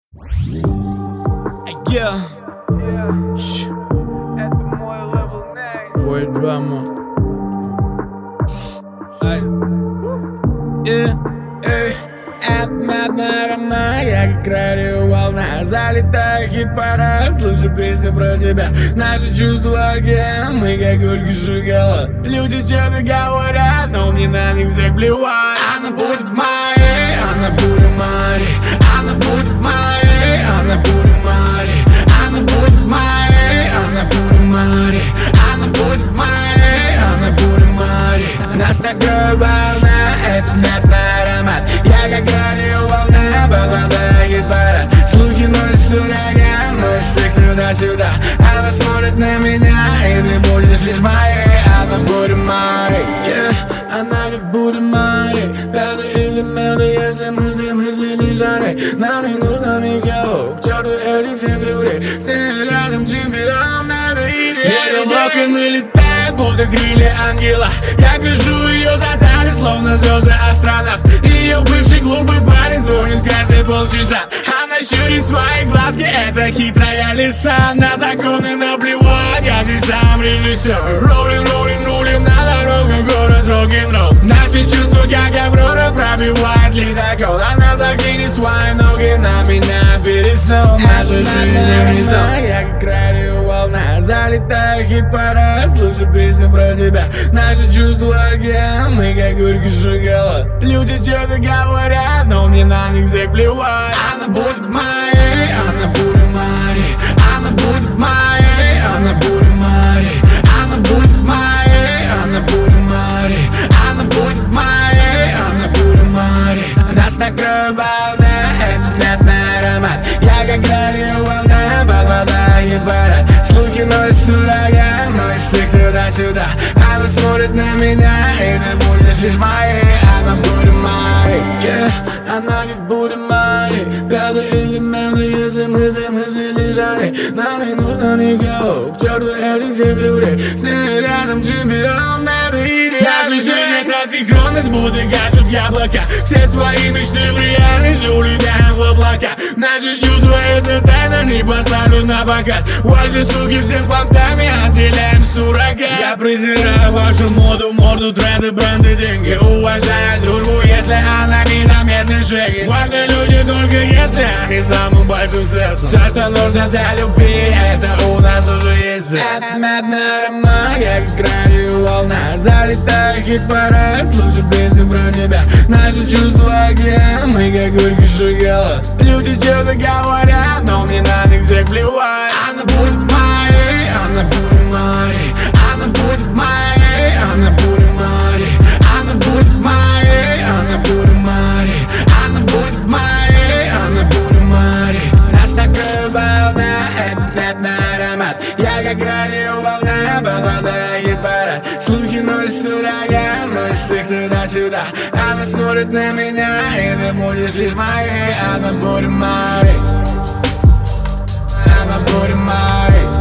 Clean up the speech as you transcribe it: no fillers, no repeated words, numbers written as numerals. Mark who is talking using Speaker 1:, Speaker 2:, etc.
Speaker 1: Yeah.
Speaker 2: Это мой level next.
Speaker 1: Boy drama. Ай. Эй. Отметная рана, я как радиоволна. Залетаю в хит-парад, слышу песню про тебя. Наши чувства океан, мы как горький шоколад. Люди что-то говорят, но мне на них всех плевать. Она будет моей, она будет моей. Она будет моей, она будет моей. Она будет моей, она будет моей. Она будет моей, она будет моей. Нас накроет волна, это метный аромат. Я как радиоволна, попадаю в хит-парад. Слухи носят ураган, носят их туда-сюда. Она смотрит на меня, и ты будешь лишь моей. Она будет моей, она как будет моей. Пятый элемент, если мысли не жары. Нам не нужно никого, к черту этих всех людей. С ней рядом чемпион, это идея. Облако налетает, будто крылья ангела. Я гляжу ее за талию, словно звезды астронавт. Ее бывший глупый парень звонит каждые полчаса. Она щурит свои глазки, это хитрая лиса. На законы наплевать, я здесь сам режиссер. Рулим на дорогу, город рок-н-ролл. Наши чувства, как Аврора, пробивает ледокол. Она закинет свои ноги на меня перед сном. Наша жизнь не сон. Я как радиоволна, залетаю в хит-парад, слышу песню про тебя. Наши чувства океан, мы как горький шоколад. Люди что-то говорят, но мне на них всех плевать. Она будет моей, она будет моей. Она будет моей, она будет моей. Она будет моей, она будет моей. Она будет моей, она будет моей. Нас накроет волна, это метный аромат. Я как радиоволна, попадаю в хит-парад. Слухи носят ураган, носят их туда-сюда. Она смотрит на меня, и ты будешь лишь моей. Она будет моей, она как будет моей. Пятый элемент, если мысли не жары. Нам не нужно никого, к черту этих всех людей. С ней рядом чемпион, это идея. Наша жизнь это синхронность, будто гаджет яблока. Все свои мечты в реальность улетаем в облака. Наши чувства это тайна, не поставлю на показ. Ваши суки все с понтами, отделяем суррогат. Я презираю вашу моду, морду, тренды, бренды, деньги. Уважаю дружбу, если она незаметный шаги. Важны люди только если они самым большим сердцем. Все, что нужно для любви, это у нас уже есть. Это медная роман, я как радиоволна. Залетаю в хит-парад, слышу песню про тебя. Наши чувства океан, мы как горький шоколад. Люди что-то говорят, но мне на них всех плевать. Она будет моей, она будет моей. Она будет моей, она будет моей. Она будет моей, она будет моей. Она будет моей, она будет моей. Нас накроет волна, это метный аромат. Я как радиоволна, попадаю в хит-парад. Слухи носят ураган, носят их туда-сюда. Она смотрит на меня, и ты будешь лишь моей. Она будет моей. Она будет моей.